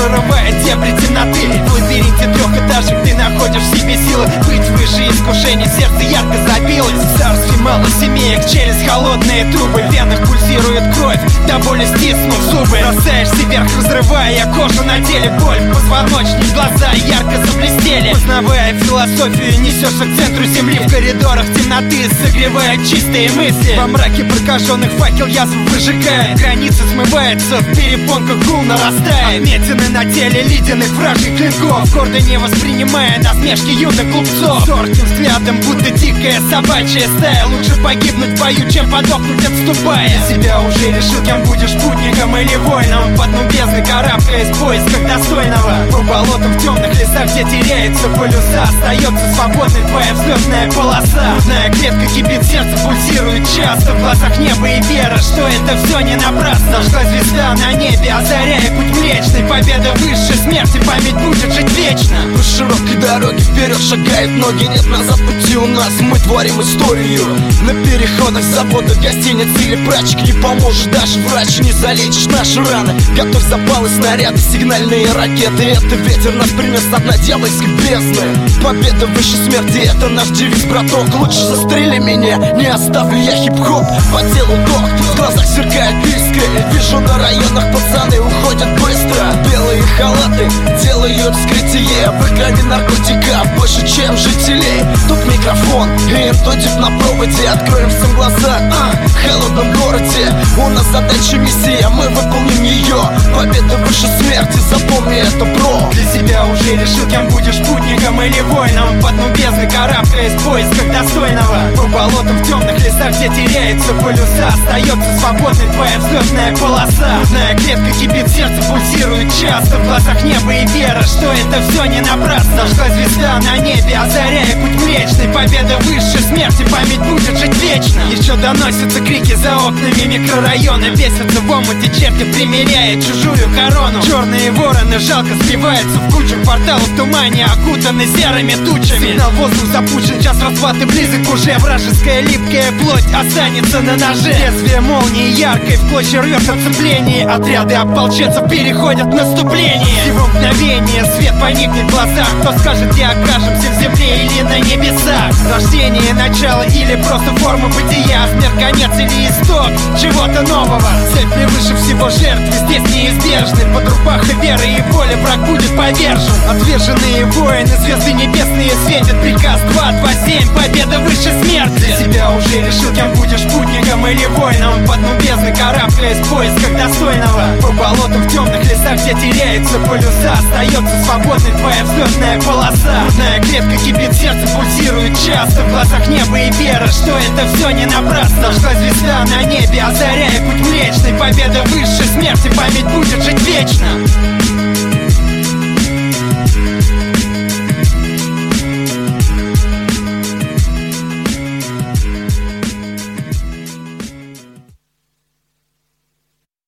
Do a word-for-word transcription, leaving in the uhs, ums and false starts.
прорывает дебри темноты. В лабиринте трехэтажек ты находишь в себе силы быть выше искушений, сердце ярко забилось. В царстве малосемеек челюсть холодные трубы, в венах пульсирует кровь, до боли стиснув зубы. Бросаешься вверх, разрывая кожу на теле, боль в позвоночник, глаза ярко заблестели. Познавая философию, несешься к центру земли. В коридорах темноты согревают чистые мысли. Во мраке прокаженных факел язв выжигает, границы смываются, в перепонках гул нарастает. Отметины на теле ледяных вражьих клинков, гордо не воспринимая насмешки юных глупцов. Зорким взглядом, будто дикая собачья стая. Лучше погибнуть в бою, чем подохнуть отступая. Для себя уже решил, кем будешь, путником или воином. По дну бездны карабкаясь в поисках достойного. По болотам в темных лесах, где теряются полюса, остается свободной твоя взлетная полоса. Грудная клетка кипит, сердце пульсирует часто. В глазах небо и вера, что это все не напрасно. Зажгла звезда на небе, озаряя путь млечный. Победа выше смерти, память будет жить вечно. По широкой дороге вперед шагают ноги, нет назад пути у нас, мы творим историю. На переходах завода, гостиниц или прачек не поможет даже врач, не залечишь наши раны. Готовь запалы, снаряды, сигнальные ракеты. Это ветер нас принес от Надеждинской бездны. Победа выше смерти, это наш девиз, браток. Лучше застрели меня, не оставлю я хип-хоп. По телу док, в глазах сверкает искры. Вижу на районах пацаны уходят быстро. Белые халаты делают вскрытие, в их крови наркотиков больше, чем жителей. Тут микрофон, и интодик на проводе. Откроем всем глаза, а, в холодном городе. У нас задача, миссия, мы выполним ее. Победа выше смерти, запомни это, бро. Для себя уже решил, кем будешь, путником или воином. По дну бездны карабкаясь в поисках достойного. По болотам в темных лесах, где теряются полюса, остается свободной твоя взлетная полоса. Грудная клетка кипит, сердце пульсирует часто. В глазах небо и вера, что это все не напрасно. Зажгла звезда на небе, озаряя путь млечный. Победа выше смерти, память будет жить вечно. Еще доносятся крики за окнами микрорайона. Бесятся в омуте черти, примеряя чужую корону. Черные вороны жалко сбиваются в кучу. Кварталы в тумане окутаны серыми тучами. Сигнал воздух запущен, час расплаты близок уже. Вражеская липкая плоть останется на ноже. Лезвие молнии яркой в клочья рвет оцепление. Отряды ополченцев переходят в наступление. Всего мгновение свет поникнет в глазах. Кто скажет, где окажемся, в земле или на небесах? Рождение, начало или просто форма бытия? Смерть, конец или исток чего-то нового? Цель превыше всего, жертвы здесь неизбежны. Под рубахой веры и воли враг будет повержен. Отверженные воины, звезды небесные светят. Приказ два два семь, победа выше смерти. Для себя уже решил, кем будешь, путником или воином. По дну бездны карабкаясь в поисках достойного. По болотам в темных лесах, где теряются полюса, остается свободной твоя взлетная полоса. Грудная клетка кипит, сердце пульсирует часто. В глазах небо и вера, что это все не напрасно. Зажгла звезда на небе, озаряя путь млечный. Победа выше смерти, память будет жить вечно.